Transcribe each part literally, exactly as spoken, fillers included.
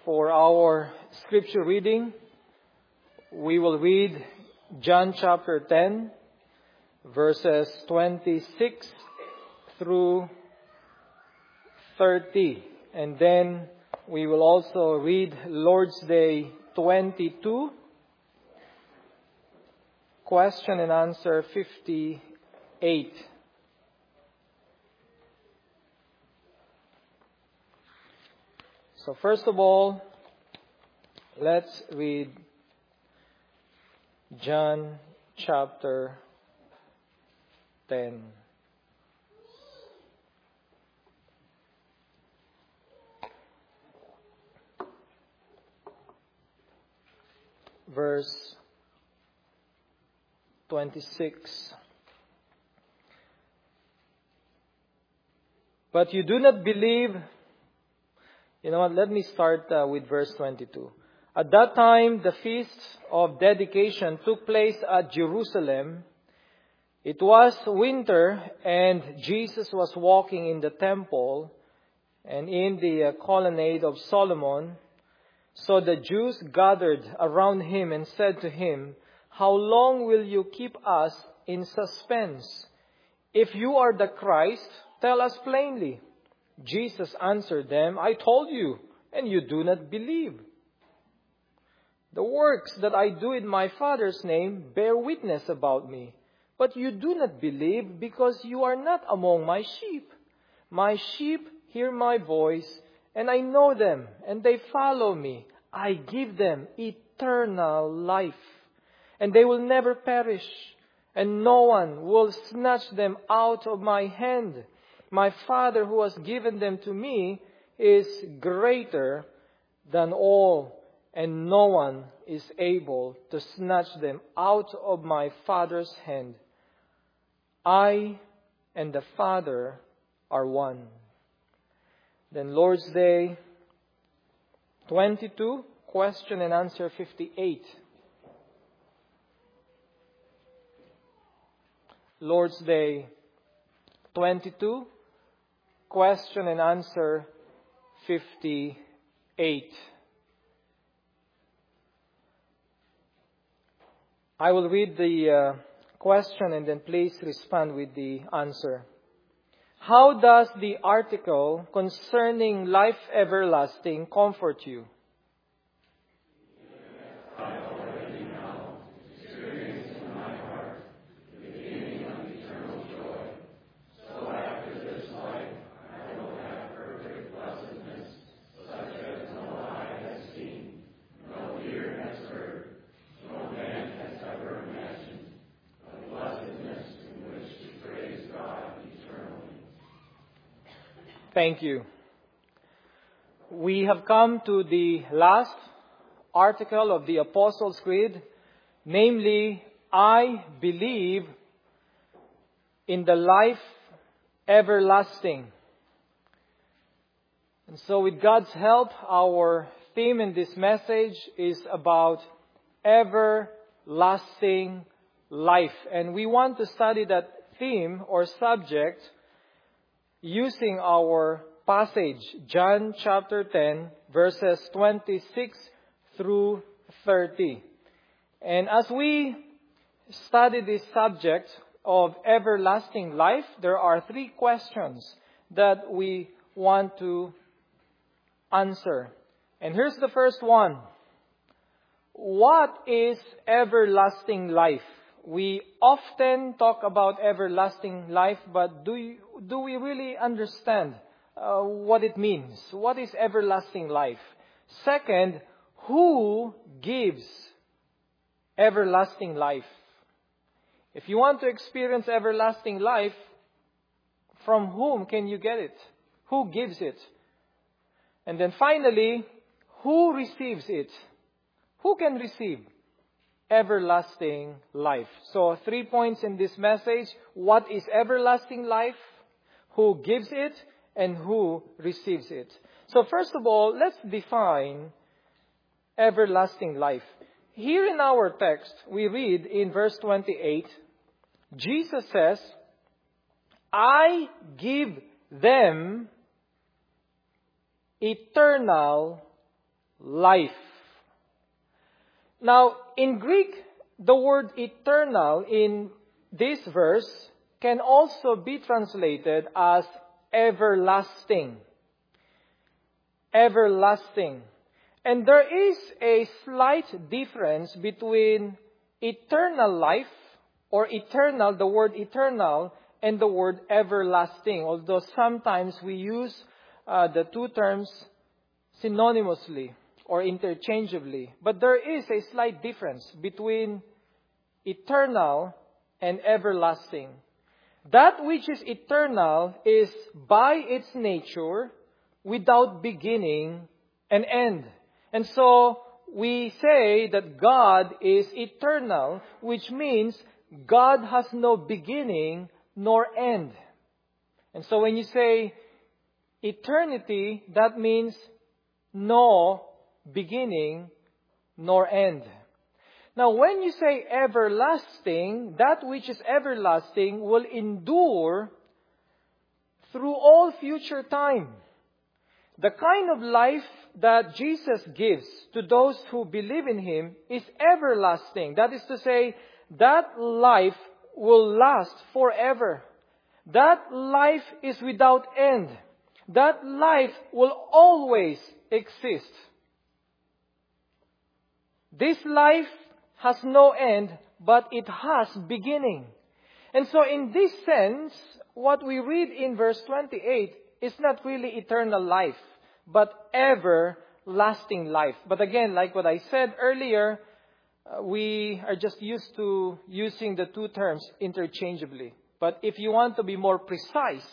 For our scripture reading, we will read John chapter ten, verses twenty-six through thirty. And then we will also read Lord's Day twenty-two, question and answer fifty-eight. So first of all, let's read John chapter ten. Verse twenty-six. But you do not believe. You know what? Let me start uh, with verse twenty-two. At that time, the feast of dedication took place at Jerusalem. It was winter, and Jesus was walking in the temple and in the uh, colonnade of Solomon. So the Jews gathered around him and said to him, "How long will you keep us in suspense? If you are the Christ, tell us plainly." Jesus answered them, "I told you, and you do not believe. The works that I do in my Father's name bear witness about me. But you do not believe because you are not among my sheep. My sheep hear my voice, and I know them, and they follow me. I give them eternal life, and they will never perish, and no one will snatch them out of my hand. My Father who has given them to me is greater than all, and no one is able to snatch them out of my Father's hand. I and the Father are one." Then Lord's Day twenty-two, question and answer fifty-eight. Lord's Day twenty-two, question and answer fifty-eight. I will read the uh, question and then please respond with the answer. How does the article concerning life everlasting comfort you? Thank you. We have come to the last article of the Apostles' Creed, namely, I believe in the life everlasting. And so with God's help, our theme in this message is about everlasting life. And we want to study that theme or subject using our passage, John chapter ten, verses twenty-six through thirty. And as we study this subject of everlasting life, there are three questions that we want to answer. And here's the first one. What is everlasting life? We often talk about everlasting life, but do you, do we really understand uh, what it means? What is everlasting life? Second, who gives everlasting life? If you want to experience everlasting life, from whom can you get it? Who gives it? And then finally, who receives it? Who can receive everlasting life? So three points in this message. What is everlasting life? Who gives it? And who receives it? So first of all, let's define everlasting life. Here in our text, we read in verse twenty-eight, Jesus says, I give them eternal life. Now, in Greek, the word eternal in this verse can also be translated as everlasting. Everlasting. And there is a slight difference between eternal life, or eternal, the word eternal, and the word everlasting. Although sometimes we use uh, the two terms synonymously or interchangeably. But there is a slight difference between eternal and everlasting. That which is eternal is by its nature without beginning and end. And so we say that God is eternal, which means God has no beginning nor end. And so when you say eternity, that means no beginning nor end. Now, when you say everlasting, that which is everlasting will endure through all future time. The kind of life that Jesus gives to those who believe in Him is everlasting. That is to say, that life will last forever. That life is without end. That life will always exist. This life has no end, but it has beginning. And so in this sense, what we read in verse twenty-eight is not really eternal life, but everlasting life. But again, like what I said earlier, uh, we are just used to using the two terms interchangeably. But if you want to be more precise,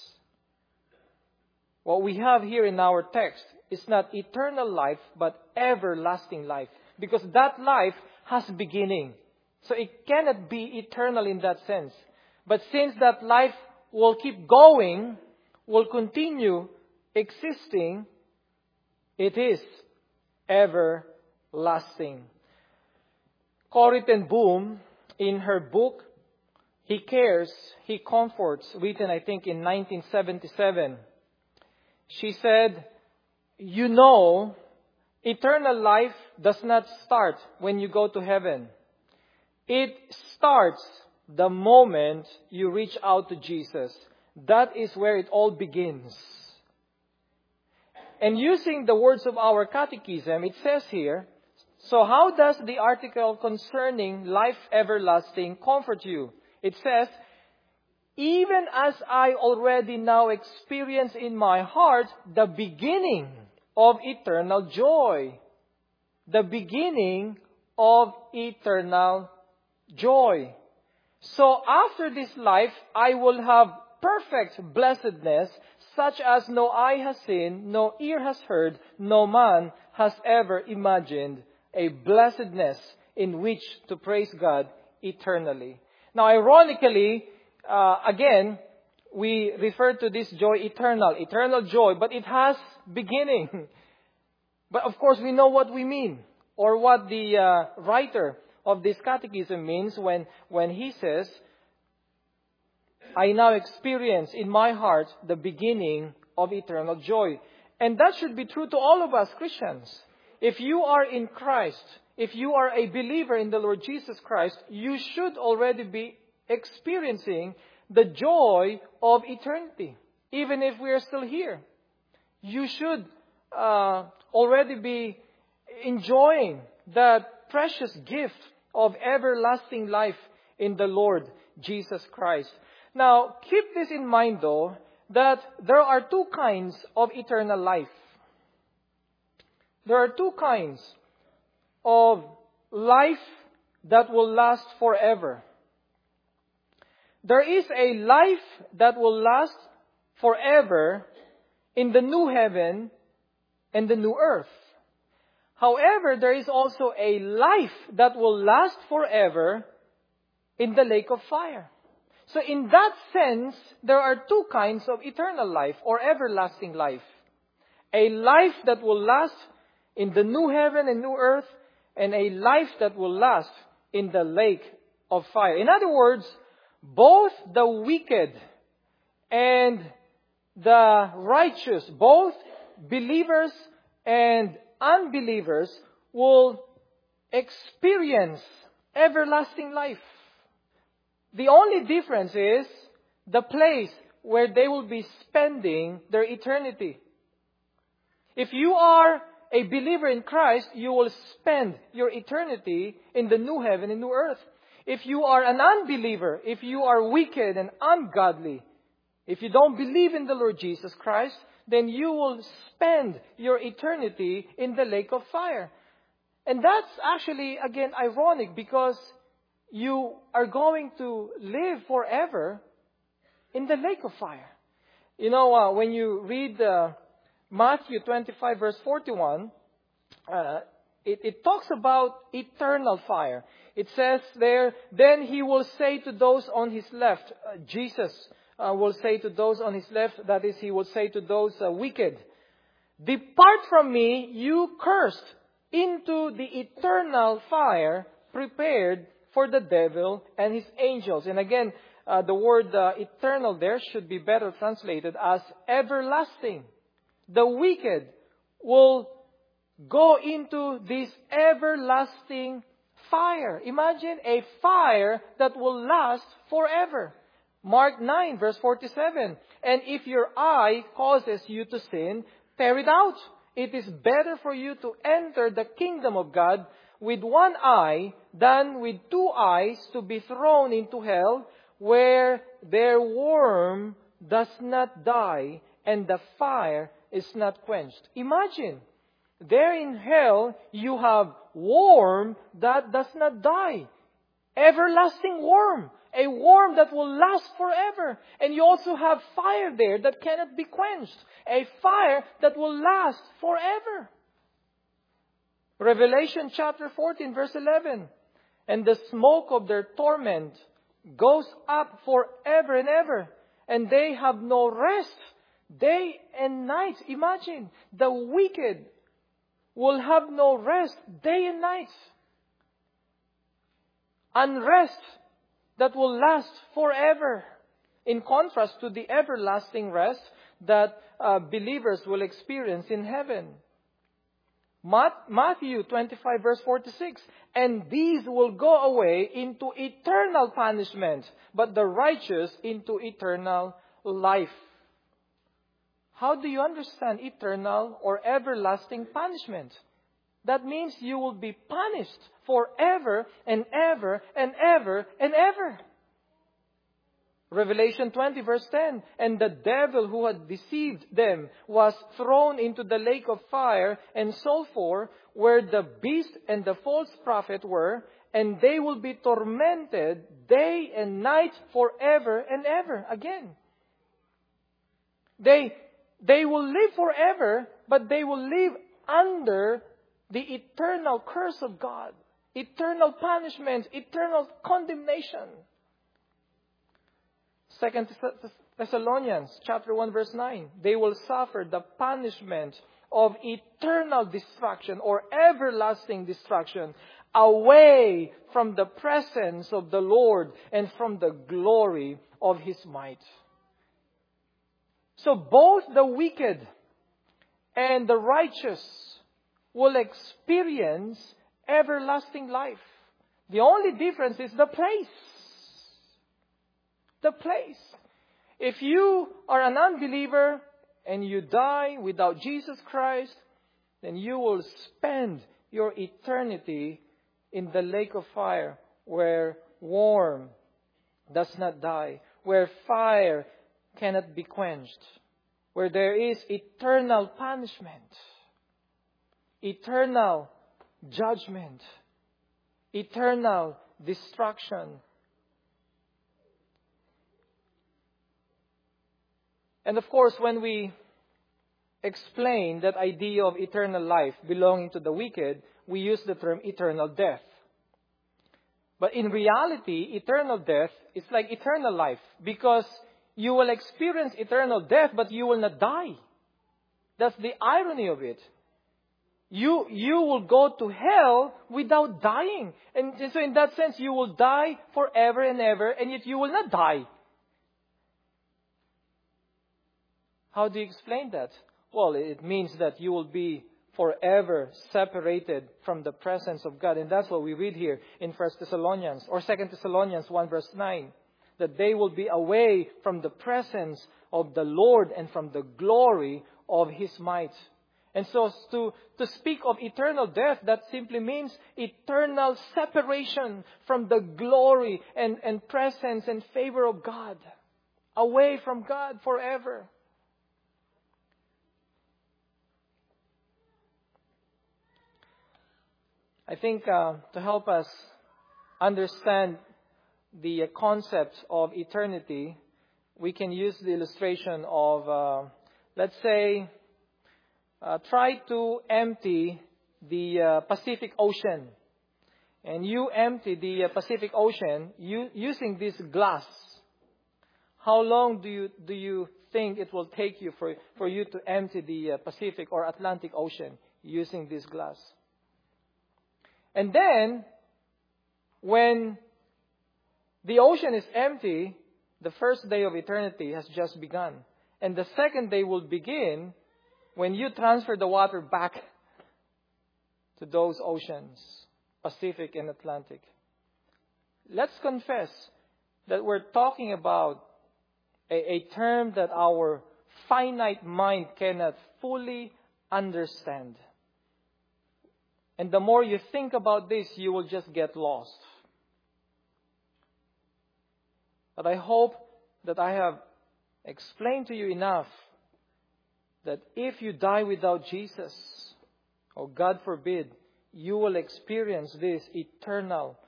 what we have here in our text is not eternal life, but everlasting life. Because that life has beginning. So it cannot be eternal in that sense. But since that life will keep going, will continue existing, it is everlasting. Corrie ten Boom, in her book, He Cares, He Comforts, written I think in nineteen seventy-seven, she said, "You know, eternal life does not start when you go to heaven. It starts the moment you reach out to Jesus. That is where it all begins." And using the words of our catechism, it says here, so how does the article concerning life everlasting comfort you? It says, "Even as I already now experience in my heart the beginning of eternal joy." The beginning of eternal joy. So after this life, I will have perfect blessedness, such as no eye has seen, no ear has heard, no man has ever imagined, a blessedness in which to praise God eternally. Now, ironically, uh, again, we refer to this joy eternal, eternal joy, but it has beginning. But of course, we know what we mean, or what the uh, writer of this catechism means when, when he says, "I now experience in my heart the beginning of eternal joy." And that should be true to all of us Christians. If you are in Christ, if you are a believer in the Lord Jesus Christ, you should already be experiencing the joy of eternity, even if we are still here. You should uh, already be enjoying that precious gift of everlasting life in the Lord Jesus Christ. Now, keep this in mind though, that there are two kinds of eternal life. There are two kinds of life that will last forever. There is a life that will last forever in the new heaven and the new earth. However, there is also a life that will last forever in the lake of fire. So in that sense, there are two kinds of eternal life or everlasting life. A life that will last in the new heaven and new earth, and a life that will last in the lake of fire. In other words, both the wicked and the righteous, both believers and unbelievers will experience everlasting life. The only difference is the place where they will be spending their eternity. If you are a believer in Christ, you will spend your eternity in the new heaven and new earth. If you are an unbeliever, if you are wicked and ungodly, if you don't believe in the Lord Jesus Christ, then you will spend your eternity in the lake of fire. And that's actually, again, ironic because you are going to live forever in the lake of fire. You know, uh, when you read uh, Matthew twenty-five, verse forty-one, uh, it, it talks about eternal fire. It says there, then he will say to those on his left, uh, Jesus uh, will say to those on his left, that is, he will say to those uh, wicked, depart from me, you cursed, into the eternal fire prepared for the devil and his angels. And again, uh, the word uh, eternal there should be better translated as everlasting. The wicked will go into this everlasting fire. Imagine a fire that will last forever. Mark nine, verse forty-seven. And if your eye causes you to sin, tear it out. It is better for you to enter the kingdom of God with one eye than with two eyes to be thrown into hell, where their worm does not die and the fire is not quenched. Imagine, there in hell you have worm that does not die. Everlasting worm. A worm that will last forever. And you also have fire there that cannot be quenched. A fire that will last forever. Revelation chapter fourteen, verse eleven. And the smoke of their torment goes up forever and ever. And they have no rest day and night. Imagine, the wicked will have no rest day and night. Unrest that will last forever. In contrast to the everlasting rest that uh, believers will experience in heaven. Matthew twenty-five, verse forty-six. And these will go away into eternal punishment, but the righteous into eternal life. How do you understand eternal or everlasting punishment? That means you will be punished forever and ever and ever and ever. Revelation twenty, verse ten. And the devil who had deceived them was thrown into the lake of fire and sulfur, where the beast and the false prophet were, and they will be tormented day and night forever and ever. Again. They, they will live forever, but they will live under the eternal curse of God, eternal punishment, eternal condemnation. Second Thessalonians chapter one, verse nine. They will suffer the punishment of eternal destruction or everlasting destruction away from the presence of the Lord and from the glory of His might. So both the wicked and the righteous will experience everlasting life. The only difference is the place. The place. If you are an unbeliever and you die without Jesus Christ, then you will spend your eternity in the lake of fire, where worm does not die, where fire cannot be quenched, where there is eternal punishment, eternal judgment, eternal destruction. And of course, when we explain that idea of eternal life belonging to the wicked, we use the term eternal death. But in reality, eternal death is like eternal life, because you will experience eternal death, but you will not die. That's the irony of it. You, you will go to hell without dying. And so in that sense, you will die forever and ever, and yet you will not die. How do you explain that? Well, it means that you will be forever separated from the presence of God. And that's what we read here in First Thessalonians or Second Thessalonians one verse nine. That they will be away from the presence of the Lord and from the glory of His might. And so to, to speak of eternal death, that simply means eternal separation from the glory and, and presence and favor of God. Away from God forever. I think uh, to help us understand the uh, concept of eternity, we can use the illustration of, uh, let's say, uh, try to empty the uh, Pacific Ocean. And you empty the uh, Pacific Ocean u- using this glass. How long do you do you think it will take you for, for you to empty the uh, Pacific or Atlantic Ocean using this glass? And then, when the ocean is empty, the first day of eternity has just begun. And the second day will begin when you transfer the water back to those oceans, Pacific and Atlantic. Let's confess that we're talking about a, a term that our finite mind cannot fully understand. And the more you think about this, you will just get lost. But I hope that I have explained to you enough that if you die without Jesus, or God forbid, you will experience this eternal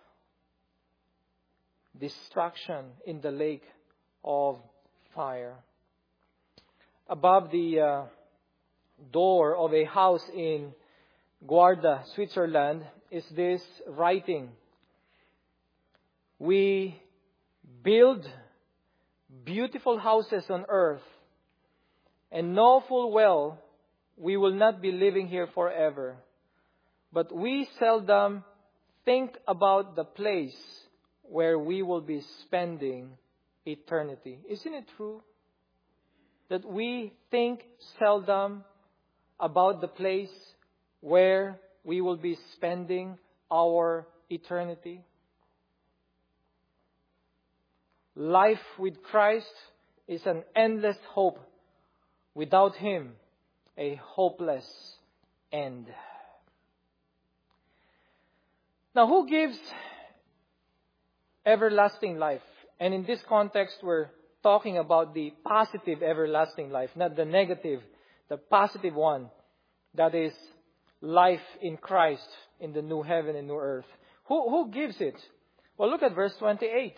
destruction in the lake of fire. Above the uh, door of a house in Guarda, Switzerland, is this writing: we build beautiful houses on earth and know full well we will not be living here forever. But we seldom think about the place where we will be spending eternity. Isn't it true that we think seldom about the place where we will be spending our eternity? Life with Christ is an endless hope. Without Him, a hopeless end. Now, who gives everlasting life? And in this context, we're talking about the positive everlasting life, not the negative, the positive one. That is life in Christ in the new heaven and new earth. Who, who gives it? Well, look at verse twenty-eight.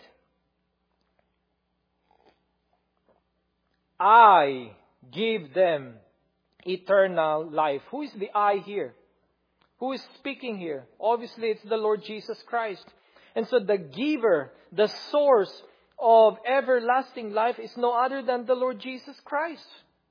I give them eternal life. Who is the I here? Who is speaking here? Obviously, it's the Lord Jesus Christ. And so the giver, the source of everlasting life is no other than the Lord Jesus Christ.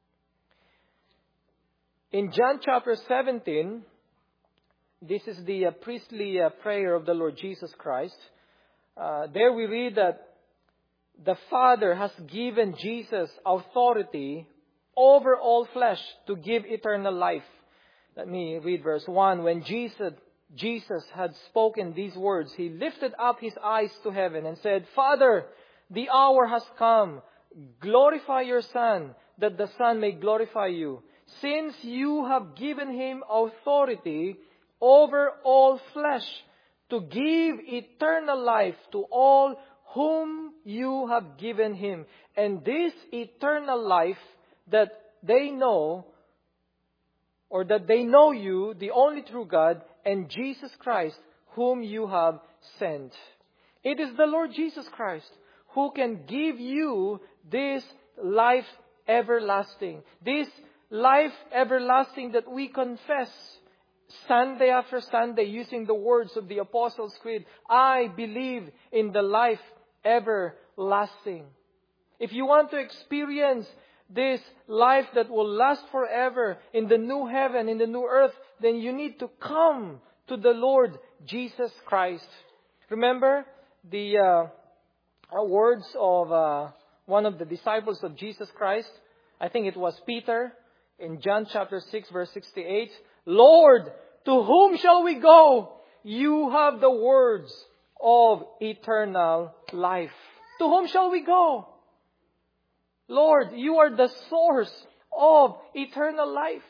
In John chapter seventeen, this is the uh, priestly uh, prayer of the Lord Jesus Christ. Uh, there we read that the Father has given Jesus authority over all flesh to give eternal life. Let me read verse one. When Jesus, Jesus had spoken these words, He lifted up His eyes to heaven and said, Father, the hour has come. Glorify your Son, that the Son may glorify you. Since you have given Him authority over all flesh to give eternal life to all whom you have given Him. And this eternal life that they know, or that they know you, the only true God, and Jesus Christ, whom you have sent. It is the Lord Jesus Christ who can give you this life everlasting. This life everlasting that we confess Sunday after Sunday using the words of the Apostles' Creed. I believe in the life everlasting. If you want to experience this life that will last forever in the new heaven, in the new earth, then you need to come to the Lord Jesus Christ. Remember the uh, words of uh, one of the disciples of Jesus Christ? I think it was Peter in John chapter six verse sixty-eight. Lord, to whom shall we go? You have the words of eternal life. To whom shall we go? Lord, you are the source of eternal life.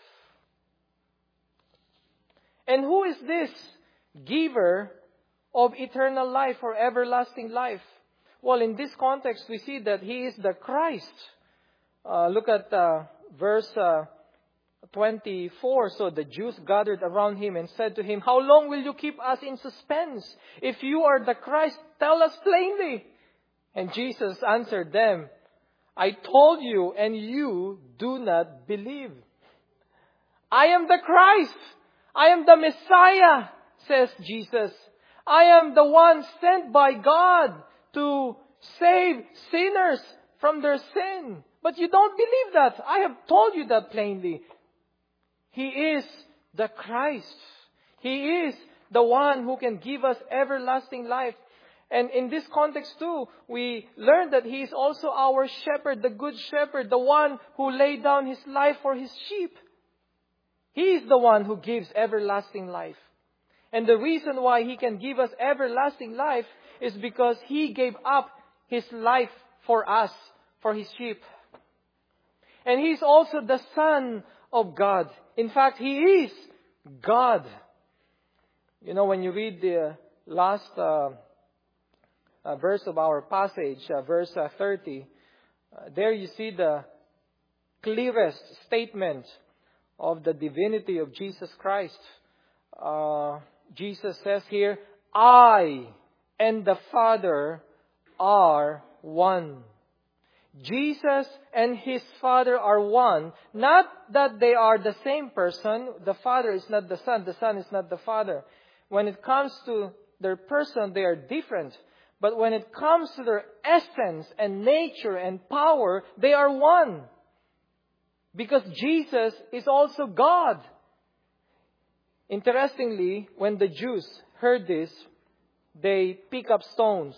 And who is this giver of eternal life or everlasting life? Well, in this context, we see that He is the Christ. Uh, look at uh, verse uh, twenty-four. So the Jews gathered around Him and said to Him, "How long will you keep us in suspense? If you are the Christ, tell us plainly." And Jesus answered them, "I told you, and you do not believe. I am the Christ. I am the Messiah," says Jesus. "I am the one sent by God to save sinners from their sin. But you don't believe that. I have told you that plainly." He is the Christ. He is the one who can give us everlasting life. And in this context too, we learn that He is also our shepherd, the good shepherd, the one who laid down His life for His sheep. He is the one who gives everlasting life. And the reason why He can give us everlasting life is because He gave up His life for us, for His sheep. And He is also the Son of God. In fact, He is God. You know, when you read the last uh, uh, verse of our passage, uh, verse uh, thirty, uh, there you see the clearest statement of the divinity of Jesus Christ. Uh, Jesus says here, "I and the Father are one." Jesus and His Father are one. Not that they are the same person. The Father is not the Son. The Son is not the Father. When it comes to their person, they are different. But when it comes to their essence and nature and power, they are one. Because Jesus is also God. Interestingly, when the Jews heard this, they pick up stones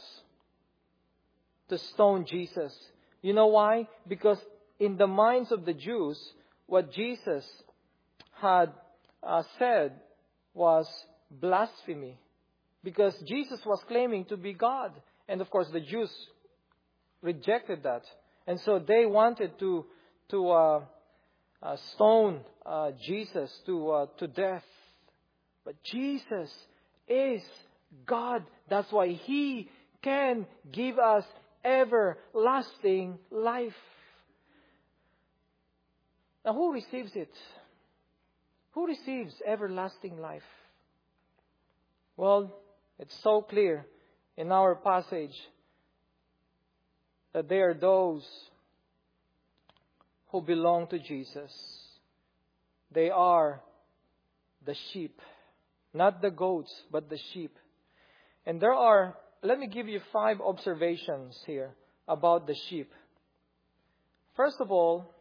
to stone Jesus. You know why? Because in the minds of the Jews, what Jesus had uh, said was blasphemy. Because Jesus was claiming to be God. And of course, the Jews rejected that. And so they wanted to, to uh, uh, stone uh, Jesus to, uh, to death. But Jesus is God. That's why He can give us everlasting life. Now, who receives it? Who receives everlasting life? Well, it's so clear in our passage that they are those who belong to Jesus. They are the sheep. Not the goats, but the sheep. And there are, let me give you five observations here about the sheep. First of all,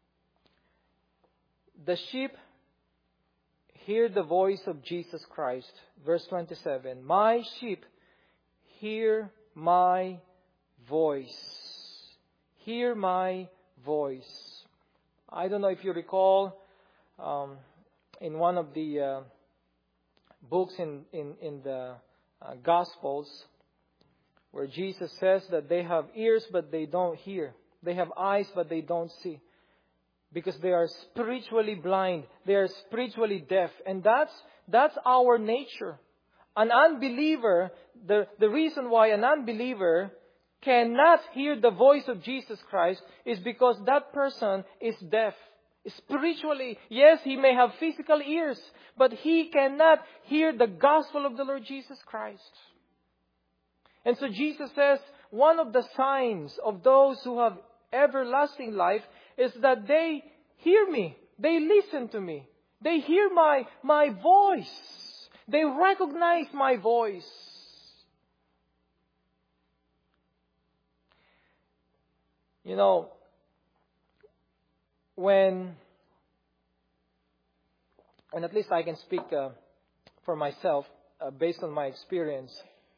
the sheep hear the voice of Jesus Christ. Verse twenty-seven, "My sheep hear my voice." Hear my voice. I don't know if you recall, um, in one of the uh, books in, in, in the uh, Gospels, where Jesus says that they have ears but they don't hear. They have eyes but they don't see. Because they are spiritually blind. They are spiritually deaf. And that's, that's our nature. An unbeliever, the, the reason why an unbeliever cannot hear the voice of Jesus Christ is because that person is deaf. Spiritually, yes, he may have physical ears, but he cannot hear the gospel of the Lord Jesus Christ. And so Jesus says, one of the signs of those who have everlasting life is that they hear me. They listen to me. They hear my, my voice. They recognize my voice. You know, when, and at least I can speak uh, for myself uh, based on my experience.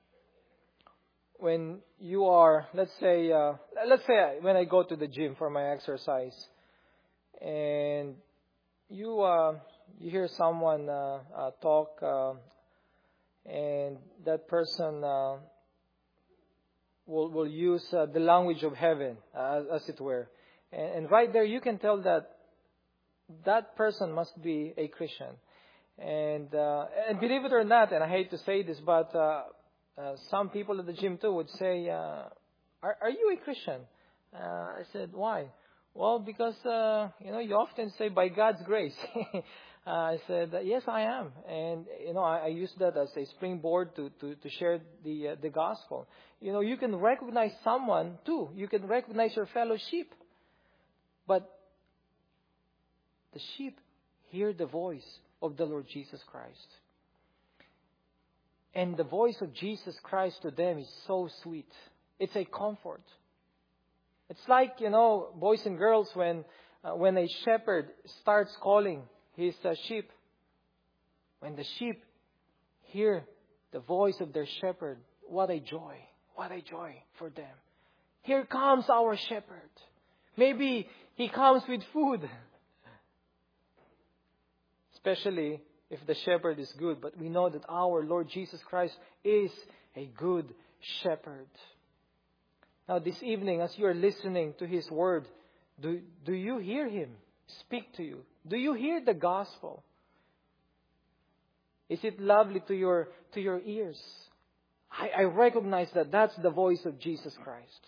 When you are, let's say, uh, let's say when I go to the gym for my exercise, and you uh, you hear someone uh, uh, talk, uh, and that person uh, will will use uh, the language of heaven, uh, as it were, and, and right there you can tell that that person must be a Christian. And uh, and believe it or not, and I hate to say this, but uh, uh, some people at the gym too would say, uh, "Are are you a Christian?" Uh, I said, "Why?" Well, because uh, you know you often say by God's grace. uh, I said, "Yes, I am," and you know I, I use that as a springboard to to, to share the uh, the gospel. You know, you can recognize someone too. You can recognize your fellow sheep, but the sheep hear the voice of the Lord Jesus Christ. And the voice of Jesus Christ to them is so sweet. It's a comfort. It's like, you know, boys and girls, when uh, when a shepherd starts calling his uh, sheep. When the sheep hear the voice of their shepherd, what a joy. What a joy for them. Here comes our shepherd. Maybe he comes with food. Especially if the shepherd is good. But we know that our Lord Jesus Christ is a good shepherd. Now this evening, as you are listening to His word, do, do you hear Him speak to you? Do you hear the gospel? Is it lovely to your, to your ears? I, I recognize that that's the voice of Jesus Christ.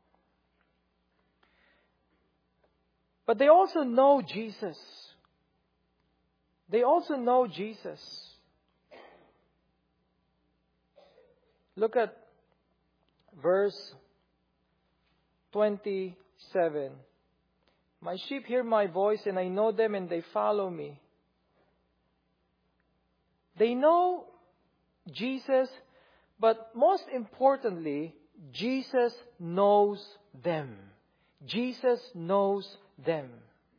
But they also know Jesus. They also know Jesus. Look at verse twenty-seven. My sheep hear my voice, and I know them, and they follow me. They know Jesus, but most importantly, Jesus knows them. Jesus knows them.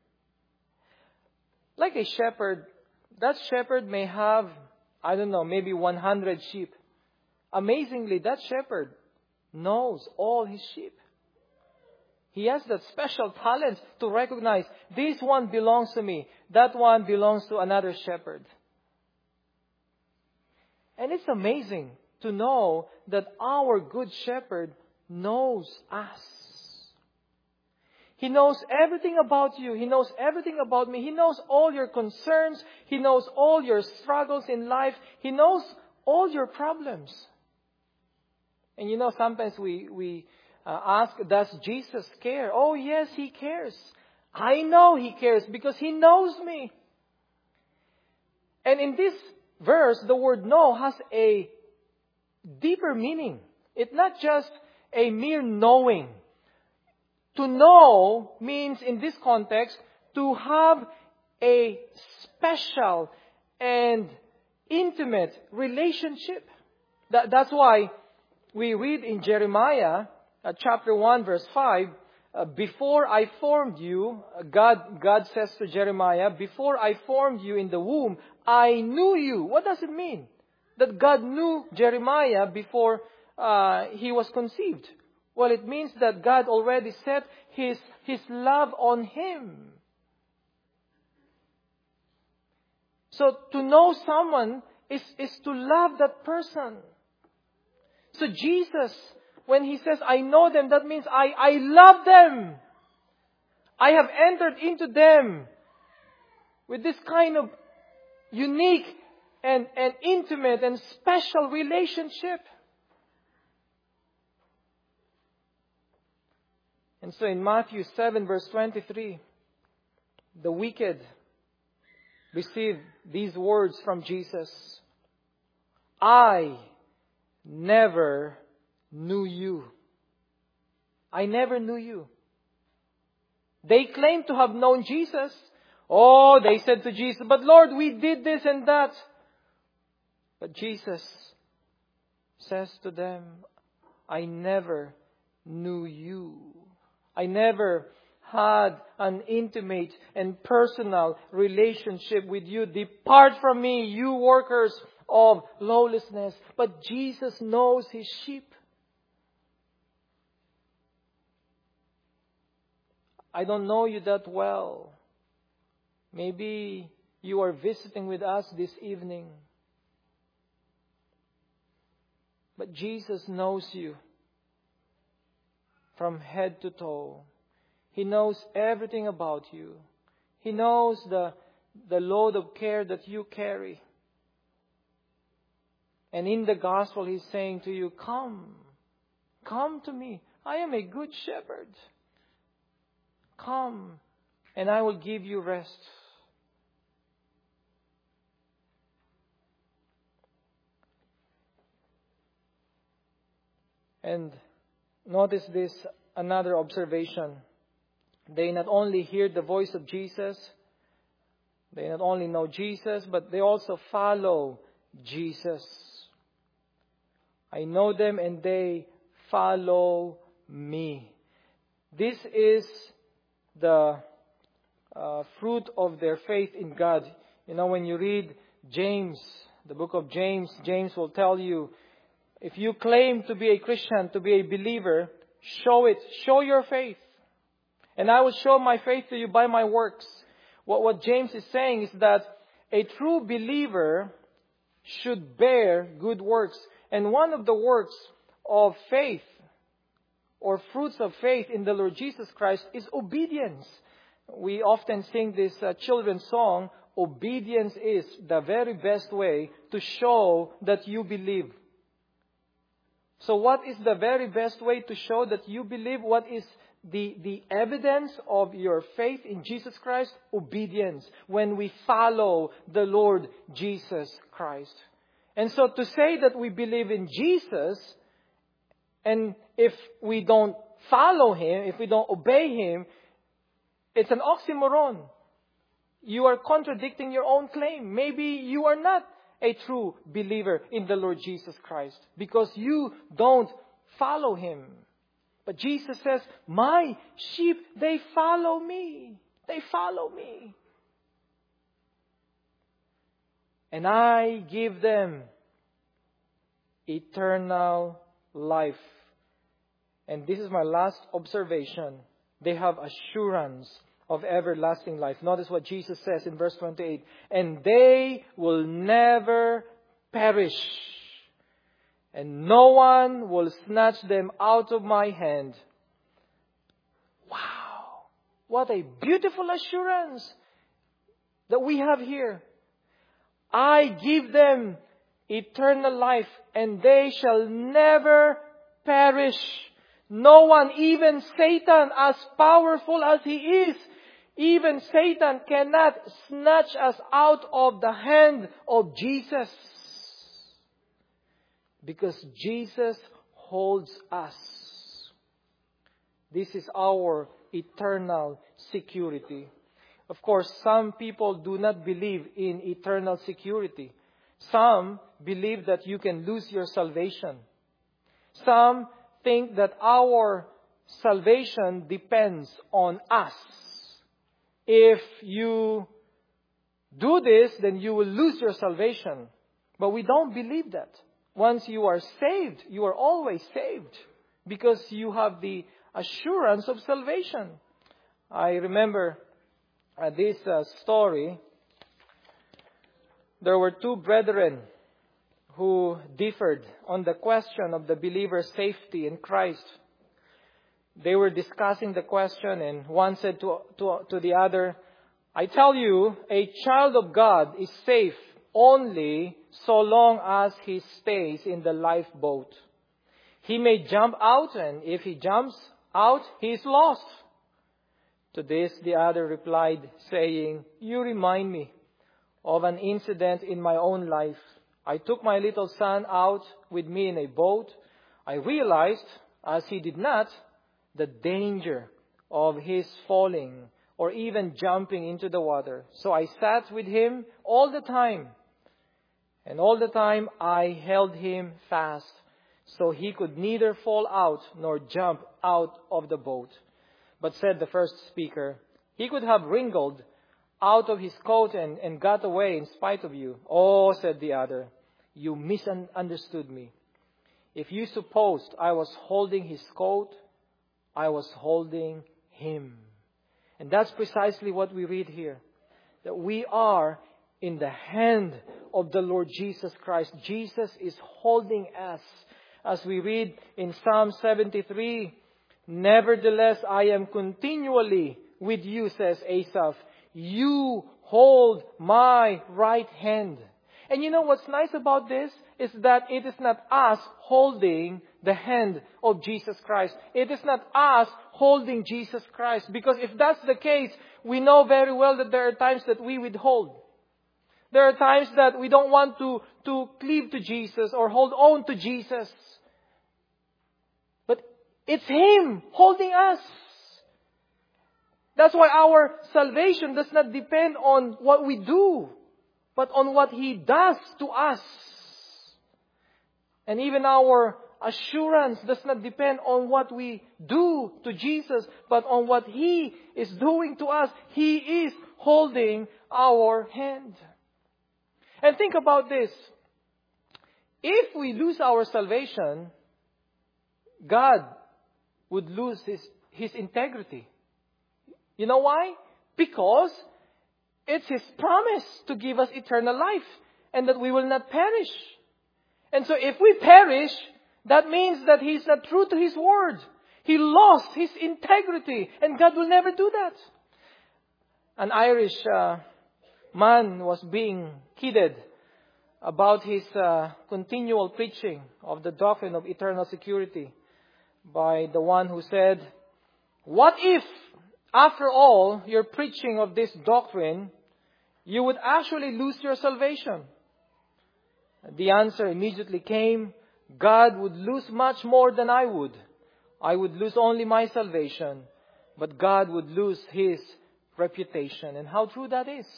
Like a shepherd, that shepherd may have, I don't know, maybe one hundred sheep. Amazingly, that shepherd knows all his sheep. He has that special talent to recognize, this one belongs to me, that one belongs to another shepherd. And it's amazing to know that our good shepherd knows us. He knows everything about you. He knows everything about me. He knows all your concerns. He knows all your struggles in life. He knows all your problems. And you know, sometimes we, we uh, ask, does Jesus care? Oh yes, He cares. I know He cares because He knows me. And in this verse, the word know has a deeper meaning. It's not just a mere knowing. To know means, in this context, to have a special and intimate relationship. That, that's why we read in Jeremiah uh, chapter one verse five, uh, before I formed you, God, God says to Jeremiah, before I formed you in the womb, I knew you. What does it mean? That God knew Jeremiah before uh, he was conceived. Well, it means that God already set His, His love on him. So to know someone is, is to love that person. So Jesus, when He says, I know them, that means I, I love them. I have entered into them with this kind of unique and, and intimate and special relationship. And so in Matthew seven verse twenty-three, the wicked receive these words from Jesus. I never knew you. I never knew you. They claim to have known Jesus. Oh, they said to Jesus, but Lord, we did this and that. But Jesus says to them, I never knew you. I never had an intimate and personal relationship with you. Depart from me, you workers of lawlessness. But Jesus knows His sheep. I don't know you that well. Maybe you are visiting with us this evening. But Jesus knows you from head to toe. He knows everything about you. He knows the, the load of care that you carry. And in the gospel, He's saying to you, come, come to me. I am a good shepherd. Come, and I will give you rest. And notice this, another observation. They not only hear the voice of Jesus, they not only know Jesus, but they also follow Jesus. I know them and they follow me. This is the uh, fruit of their faith in God. You know, when you read James, the book of James, James will tell you, if you claim to be a Christian, to be a believer, show it. Show your faith. And I will show my faith to you by my works. What, what James is saying is that a true believer should bear good works. And one of the works of faith or fruits of faith in the Lord Jesus Christ is obedience. We often sing this uh, children's song, obedience is the very best way to show that you believe. So what is the very best way to show that you believe? What is the, the evidence of your faith in Jesus Christ? Obedience. When we follow the Lord Jesus Christ. And so to say that we believe in Jesus, and if we don't follow Him, if we don't obey Him, it's an oxymoron. You are contradicting your own claim. Maybe you are not a true believer in the Lord Jesus Christ because you don't follow Him. But Jesus says, my sheep, they follow me. They follow me. And I give them eternal life. And this is my last observation. They have assurance of everlasting life. Notice what Jesus says in verse twenty-eight. And they will never perish. And no one will snatch them out of my hand. Wow! What a beautiful assurance that we have here. I give them eternal life, and they shall never perish. No one, even Satan, as powerful as he is, even Satan cannot snatch us out of the hand of Jesus. Because Jesus holds us. This is our eternal security. Of course, some people do not believe in eternal security. Some believe that you can lose your salvation. Some think that our salvation depends on us. If you do this, then you will lose your salvation. But we don't believe that. Once you are saved, you are always saved because you have the assurance of salvation. I remember uh, this uh, story. There were two brethren who differed on the question of the believer's safety in Christ. They were discussing the question, and one said to, to, to the other, I tell you, a child of God is safe only so long as he stays in the lifeboat. He may jump out, and if he jumps out, he is lost. To this, the other replied, saying, you remind me of an incident in my own life. I took my little son out with me in a boat. I realized, as he did not, the danger of his falling or even jumping into the water. So I sat with him all the time. And all the time I held him fast, so he could neither fall out nor jump out of the boat. But said the first speaker, he could have wriggled out of his coat and, and got away in spite of you. Oh, said the other, you misunderstood me. If you supposed I was holding his coat, I was holding him. And that's precisely what we read here. That we are in the hand of the Lord Jesus Christ. Jesus is holding us. As we read in Psalm seventy-three, "Nevertheless, I am continually with you," says Asaph. "You hold my right hand." And you know what's nice about this? Is that it is not us holding the hand of Jesus Christ. It is not us holding Jesus Christ. Because if that's the case, we know very well that there are times that we withhold. There are times that we don't want to, to cleave to Jesus or hold on to Jesus. But it's Him holding us. That's why our salvation does not depend on what we do, but on what He does to us. And even our assurance does not depend on what we do to Jesus, but on what He is doing to us. He is holding our hand. And think about this. If we lose our salvation, God would lose His, His integrity. You know why? Because it's His promise to give us eternal life and that we will not perish. And so if we perish, that means that He's not true to His word. He lost His integrity, and God will never do that. An Irish uh, man was being kidded about his uh, continual preaching of the doctrine of eternal security by the one who said, "What if, after all your preaching of this doctrine, you would actually lose your salvation?" The answer immediately came, "God would lose much more than I would. I would lose only my salvation, but God would lose His reputation." And how true that is.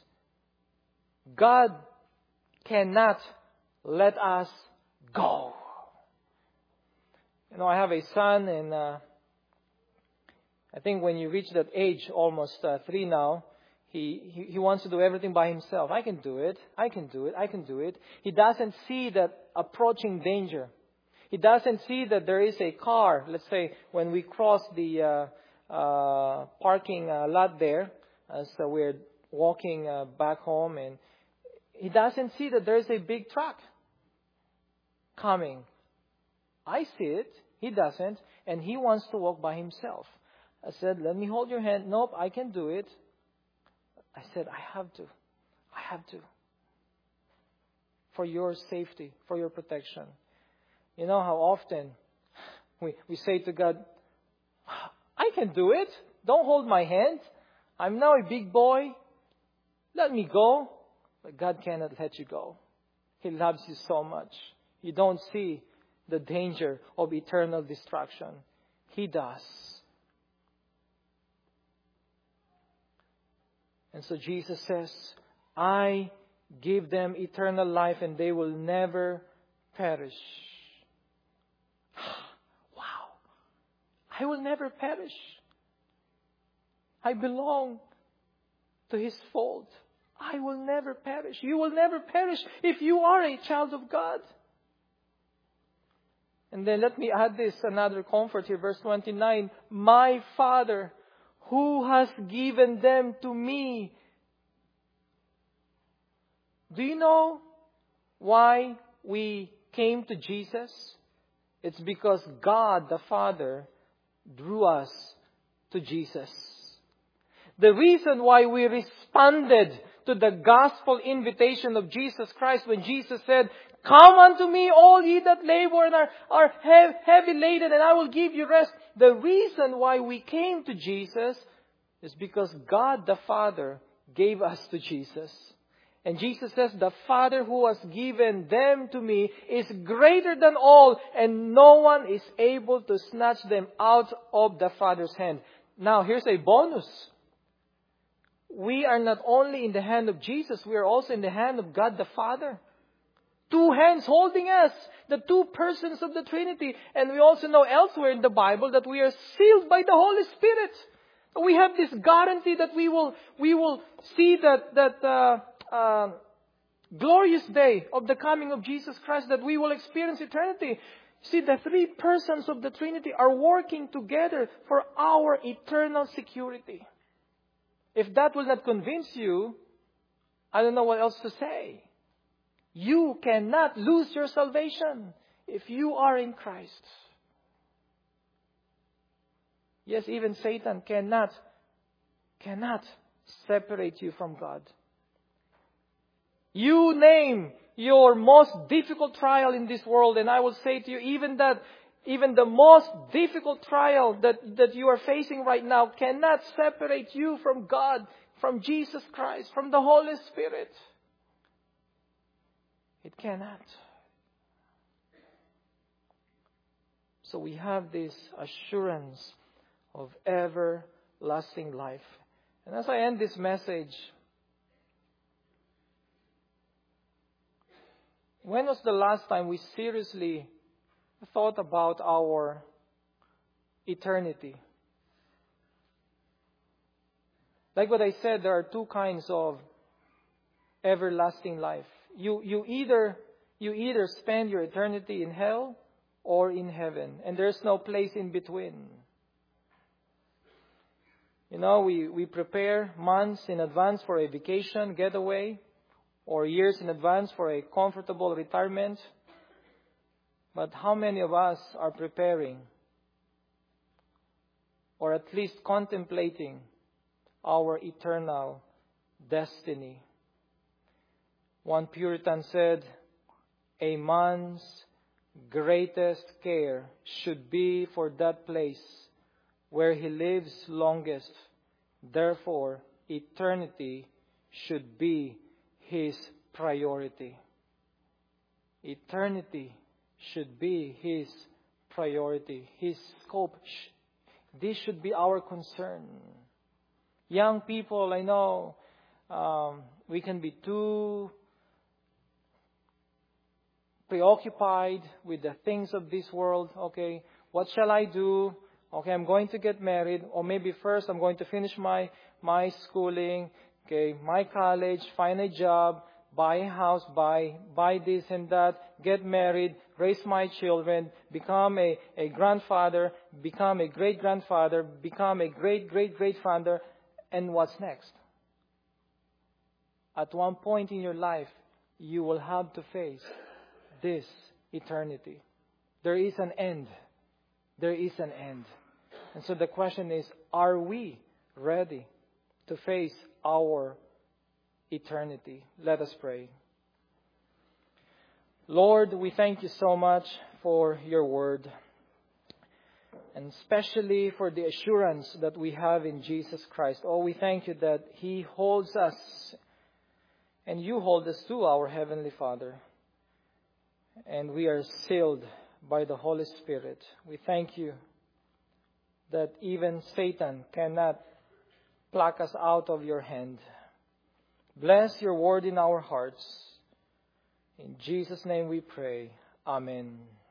God cannot let us go. You know, I have a son, and uh, I think when you reach that age, almost uh, three now, he, he he wants to do everything by himself. I can do it. I can do it. I can do it. He doesn't see that approaching danger. He doesn't see that there is a car. Let's say when we cross the uh, uh, parking uh, lot there, as uh, we're walking uh, back home, and he doesn't see that there is a big truck coming. I see it. He doesn't. And he wants to walk by himself. I said, "Let me hold your hand." "Nope, I can do it." I said, "I have to. I have to. For your safety, for your protection." You know how often we, we say to God, "I can do it. Don't hold my hand. I'm now a big boy. Let me go." But God cannot let you go. He loves you so much. You don't see the danger of eternal destruction. He does. And so Jesus says, "I give them eternal life and they will never perish." Wow. I will never perish. I belong to His fold. I will never perish. You will never perish if you are a child of God. And then let me add this, another comfort here, verse twenty-nine. "My Father, who has given them to me." Do you know why we came to Jesus? It's because God the Father drew us to Jesus. The reason why we responded to the gospel invitation of Jesus Christ when Jesus said, "Come unto me, all ye that labor and are, are heavy laden, and I will give you rest." The reason why we came to Jesus is because God the Father gave us to Jesus. And Jesus says, "The Father who has given them to me is greater than all, and no one is able to snatch them out of the Father's hand." Now, here's a bonus. We are not only in the hand of Jesus, we are also in the hand of God the Father. Two hands holding us, the two persons of the Trinity. And we also know elsewhere in the Bible that we are sealed by the Holy Spirit. We have this guarantee that we will we will see that that uh, uh, glorious day of the coming of Jesus Christ, that we will experience eternity. See, the three persons of the Trinity are working together for our eternal security. If that will not convince you, I don't know what else to say. You cannot lose your salvation if you are in Christ. Yes, even Satan cannot, cannot separate you from God. You name your most difficult trial in this world, and I will say to you, even that, even the most difficult trial that, that you are facing right now cannot separate you from God, from Jesus Christ, from the Holy Spirit. It cannot. So we have this assurance of everlasting life. And as I end this message, when was the last time we seriously thought about our eternity? Like what I said, there are two kinds of everlasting life. You you either you either spend your eternity in hell or in heaven, and there's no place in between. You know, we, we prepare months in advance for a vacation getaway, or years in advance for a comfortable retirement. But how many of us are preparing, or at least contemplating, our eternal destiny? One Puritan said, a man's greatest care should be for that place where he lives longest. Therefore, eternity should be his priority. Eternity should be his priority, his scope. This should be our concern. Young people, I know um, we can be too preoccupied with the things of this world. Okay, what shall I do? Okay, I'm going to get married, or maybe first I'm going to finish my my schooling. Okay, my college, find a job, buy a house, buy buy this and that, get married, raise my children, become a, a grandfather, become a great grandfather, become a great great great father, and what's next? At one point in your life, you will have to face this eternity. There is an end. There is an end. And so the question is, are we ready to face our eternity? Let us pray. Lord, we thank you so much for your word, and especially for the assurance that we have in Jesus Christ. Oh, we thank you that He holds us, and you hold us to our Heavenly Father, and we are sealed by the Holy Spirit. We thank you that even Satan cannot pluck us out of your hand. Bless your word in our hearts. In Jesus' name we pray. Amen.